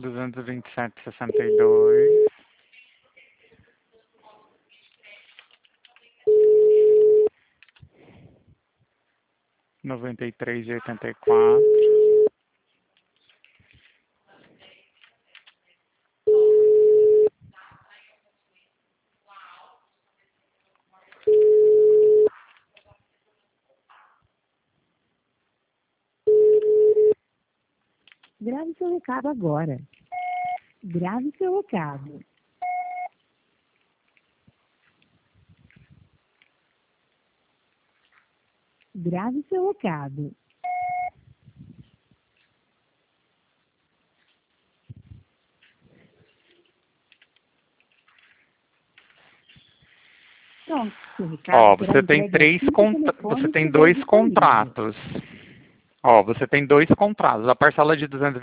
227,62. R$ 93,84. Grave seu recado agora. Grave seu recado. Grave seu recado. Pronto, seu recado Ó, será você tem entregue assim que o telefone você tem estiver dois disponível. contratos. Ó, você tem dois contratos. A parcela de 220